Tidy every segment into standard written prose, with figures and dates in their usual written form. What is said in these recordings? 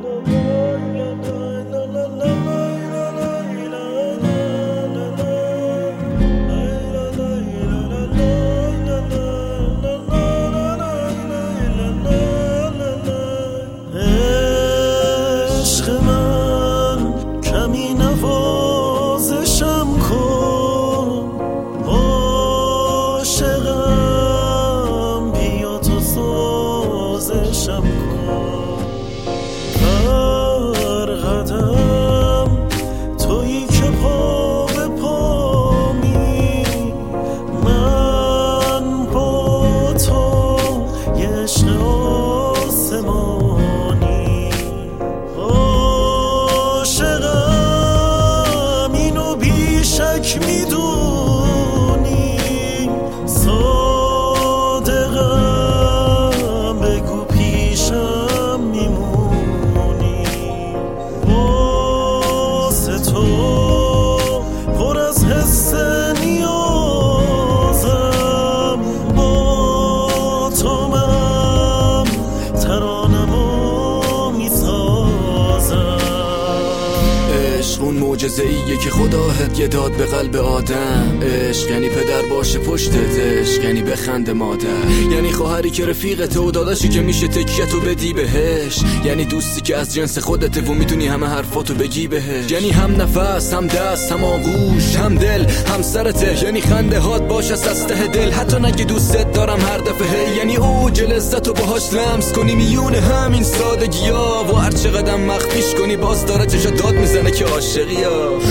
معجزه‌ایه که خدا هدیه داد به قلب آدم. عشق یعنی پدر باشه پشتت، عشق یعنی بخنده مادر، یعنی خواهری که رفیقته و داداشی که میشه تکیتو بدی بهش، یعنی دوستی که از جنس خودته و میتونی همه حرفاتو بگی بهش، یعنی هم نفس، هم دست، هم آغوش، هم دل، هم سرته، یعنی خنده هات باشه از ته دل حتی نگه دوستت دارم هر دفعه، یعنی اوج لذتو باهاش لمس کنی میون همین سادگی‌ها و هر چقدر مخفیش کنی باز داره چشا داد میزنه که عاشقی.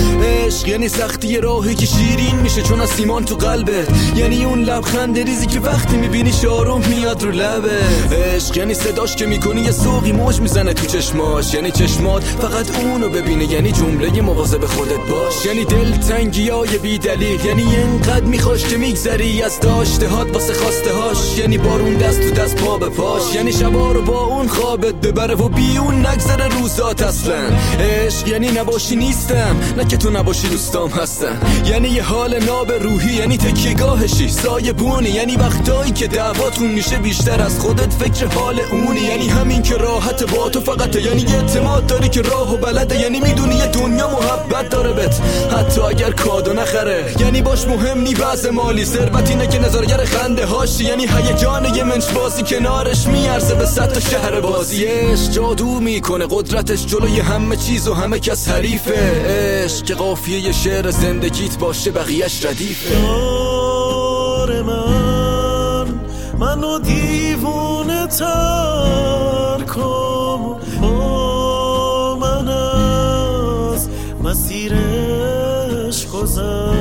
عشق یعنی سختی راهی که شیرین میشه چون از ایمان تو قلبت، یعنی اون لبخند ریزی که وقتی میبینی آروم میاد رو لبت. عشق یعنی صداش که میکنی یه سوقی موج میزنه تو چشماش، یعنی چشمات فقط اونو ببینه، یعنی جمله مواظب خودت باش، یعنی دل تنگیای بی دلیل، یعنی اینقدر میخواش که میگذری از داشته هات واسه خواسته هاش، یعنی بارون دست تو دست پا به پاش، یعنی شبا رو با اون خوابت ببره و بی اون نگذره روزات اصلا. عشق یعنی نباشی نیستم، نه که تو نباشی دوستام هستن، یعنی یه حال ناب روحی، یعنی تکیه‌گاهشی سایه بونی، یعنی وقتایی که دعواتون میشه بیشتر از خودت فکر حال اونی، یعنی همین که راحت با تو فقطه، یعنی اعتماد داری که راهو بلده، یعنی میدونی یه دنیا محبت داره بهت حتی اگر کادو نخره، یعنی باش مهم نی بعض مالی، ثروت اینه که نظارگر خنده هاشی، یعنی هیجان یه منش بازی کنارش میارزه به 100 تا شهر بازی. عشق جادو میکنه قدرتش جلوی همه چیز و همه کس حریفه، عشق که قافیه یه شعر زندگیت باشه بقیه‌اش ردیفه. یار منو دیوونه تر کن، با من از مسیرش گذر